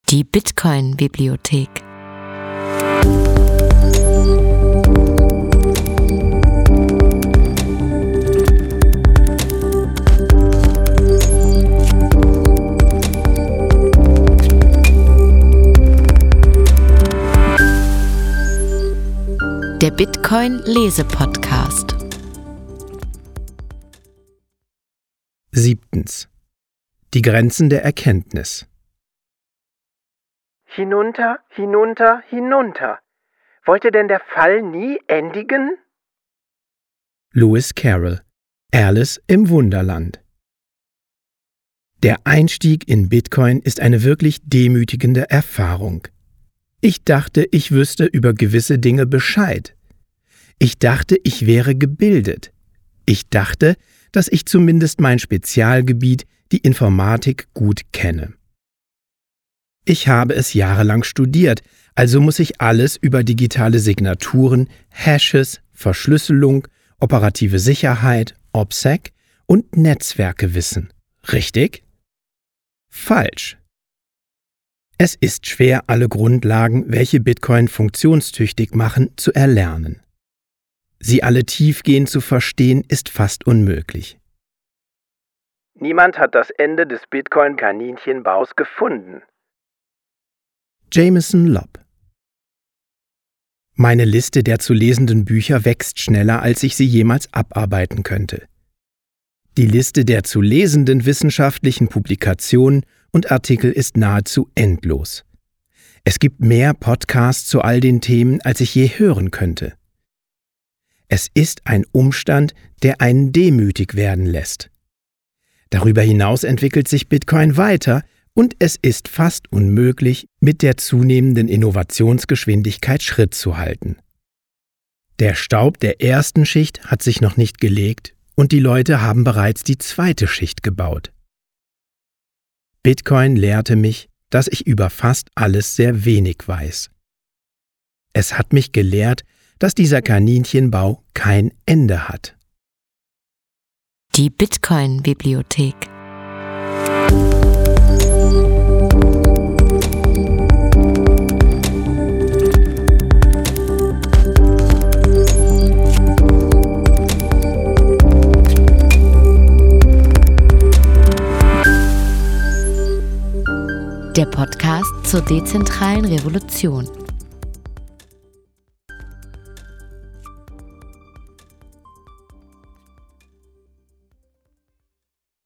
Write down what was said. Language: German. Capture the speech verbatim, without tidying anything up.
Die Bitcoin-Bibliothek. Der Bitcoin-Lese-Podcast. Siebtens. Die Grenzen der Erkenntnis. Hinunter, hinunter, hinunter. Wollte denn der Fall nie endigen? Lewis Carroll, Alice im Wunderland. Der Einstieg in Bitcoin ist eine wirklich demütigende Erfahrung. Ich dachte, ich wüsste über gewisse Dinge Bescheid. Ich dachte, ich wäre gebildet. Ich dachte, dass ich zumindest mein Spezialgebiet, die Informatik, gut kenne. Ich habe es jahrelang studiert, also muss ich alles über digitale Signaturen, Hashes, Verschlüsselung, operative Sicherheit, OPSEC und Netzwerke wissen. Richtig? Falsch. Es ist schwer, alle Grundlagen, welche Bitcoin funktionstüchtig machen, zu erlernen. Sie alle tiefgehend zu verstehen, ist fast unmöglich. Niemand hat das Ende des Bitcoin-Kaninchenbaus gefunden. Jameson Lopp. Meine Liste der zu lesenden Bücher wächst schneller, als ich sie jemals abarbeiten könnte. Die Liste der zu lesenden wissenschaftlichen Publikationen und Artikel ist nahezu endlos. Es gibt mehr Podcasts zu all den Themen, als ich je hören könnte. Es ist ein Umstand, der einen demütig werden lässt. Darüber hinaus entwickelt sich Bitcoin weiter und es ist fast unmöglich, mit der zunehmenden Innovationsgeschwindigkeit Schritt zu halten. Der Staub der ersten Schicht hat sich noch nicht gelegt und die Leute haben bereits die zweite Schicht gebaut. Bitcoin lehrte mich, dass ich über fast alles sehr wenig weiß. Es hat mich gelehrt, dass dieser Kaninchenbau kein Ende hat. Die Bitcoin-Bibliothek. Der Podcast zur dezentralen Revolution.